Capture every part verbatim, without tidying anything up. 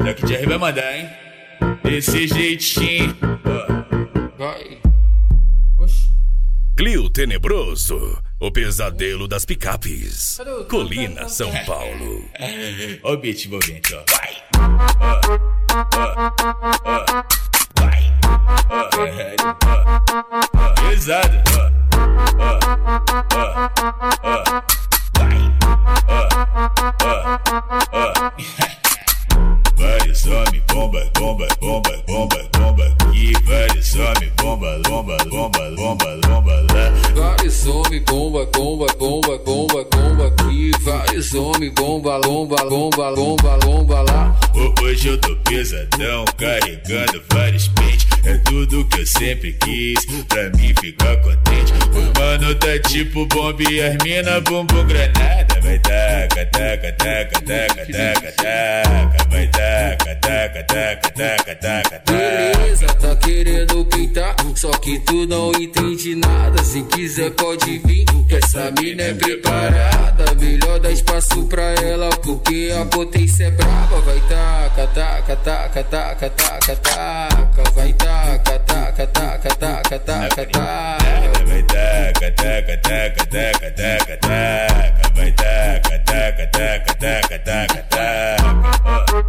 Daqui de R vai mandar, hein? Desse jeitinho. Vai. Oxi. Clio Tenebroso, o pesadelo das picapes. Colina, São Paulo. Ó o beat envolvente, ó. Vai. Ó, ó, ó. Vai. Ó, caralho. Ó, ó. Pesado. Ó, ó, ó, ó. Vai. Ó, ó, ó. Vários homens, bomba, bomba, bomba, bomba, bomba. E vários homens, bomba, bomba, bomba, bomba, bomba lá. Vários homens, bomba, bomba, bomba, bomba, bomba aqui. Vários homens, bomba, lomba, lomba, lomba, lomba lá. Hoje eu tô pesadão, carregando vários pentes. É tudo que eu sempre quis, pra mim ficar contente. O mano tá tipo bomba e as mina bumbum granada. Vai taca, taca, taca, taca, taca, taca. Vai taca, taca, taca, taca, taca, taca. Beleza, tá querendo pintar, só que tu não entende nada. Se quiser pode vir, que essa mina é preparada. Melhor dar espaço pra ela, porque a potência é brava. Vai taca, taca, taca, taca, taca, taca. Vai taca, taca, taca, taca, taca, taca. Vai taca, taca, taca, taca, taca, taca. Vai taca, taca, taca, taca, taca, taca.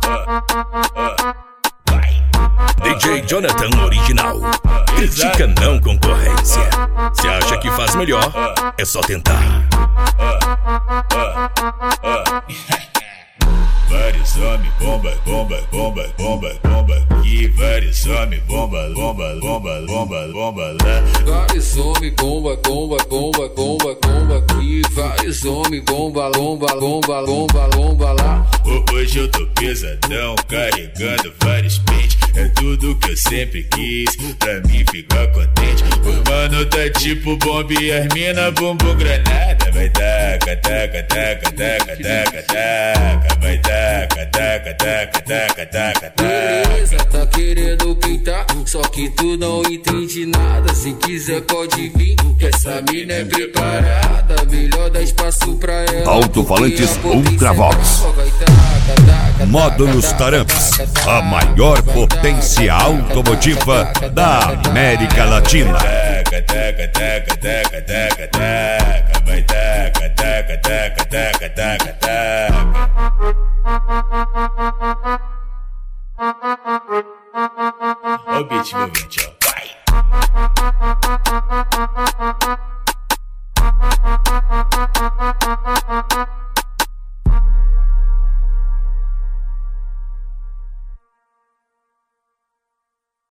D J Jonathan Original. Critica não concorrência. Se acha que faz melhor, é só tentar. Vários homens, bomba, bomba, bomba, bomba, bomba. E vários homens, bomba, bomba, bomba, bomba, bomba lá. Vários homens, bomba, bomba, bomba, bomba, bomba aqui. Vários homens, bomba, lomba, lomba, lomba, lomba lá. Hoje eu tô pesadão, carregando vários pentes. É tudo que eu sempre quis, pra mim ficar contente. O mano tá tipo bomba e as mina bumbum granada. Vai taca, taca, taca, taca, taca, taca. Vai taca, taca, taca, taca, taca, taca. Beleza, tá querendo pintar, só que tu não entende nada. Se quiser pode vir, que essa mina é preparada. Melhor dar espaço pra ela. Alto-falantes Ultravox. Modo nos taramps, a maior potência automotiva da América Latina. Taca, taca, taca, taca, taca, taca. Vai taca, taca, taca, taca, taca, taca. Ó o beat envolvente,